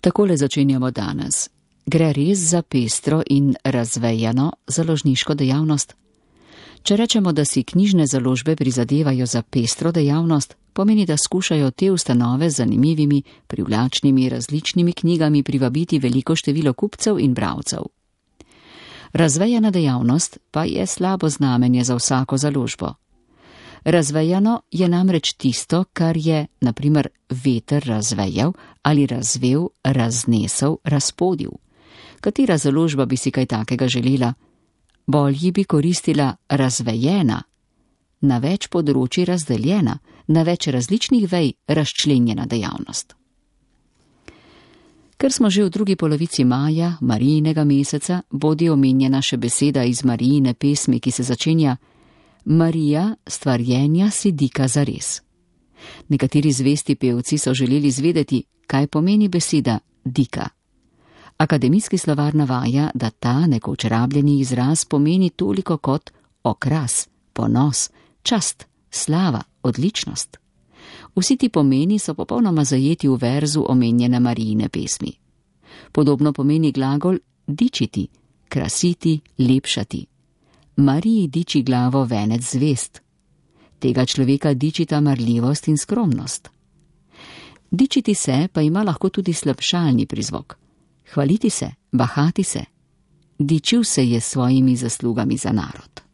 Takole začenjamo danes. Gre res za pestro in razvejano založniško dejavnost? Če rečemo, da si knjižne založbe prizadevajo za pestro dejavnost, pomeni, da skušajo te ustanove z zanimivimi, privlačnimi, različnimi knjigami privabiti veliko število kupcev in bralcev. Razvejana dejavnost pa je slabo znamenje za vsako založbo. Razvejano je namreč tisto, kar je, na primer, veter razvejal ali razvel, raznesel, razpodil. Katera založba bi si kaj takega želela? Bolj bi koristila razvejena, na več področji razdeljena, na več različnih vej razčlenjena dejavnost. Ker smo že v drugi polovici maja, Marijinega meseca, bodi omenjena še beseda iz Marijine pesmi, ki se začenja: Marija, stvarjenja si dika zares. Nekateri zvesti pevci so želeli zvedeti, kaj pomeni beseda dika. Akademijski slovar navaja, da ta nekoč rabljeni izraz pomeni toliko kot okras, ponos, čast, slava, odličnost. Vsi ti pomeni so popolnoma zajeti v verzu omenjene Marijine pesmi. Podobno pomeni glagol dičiti, krasiti, lepšati. Mariji diči glavo venec zvest. Tega človeka dičita marljivost in skromnost. Dičiti se pa ima lahko tudi slabšalni prizvok. Hvaliti se, bahati se. Dičil se je svojimi zaslugami za narod.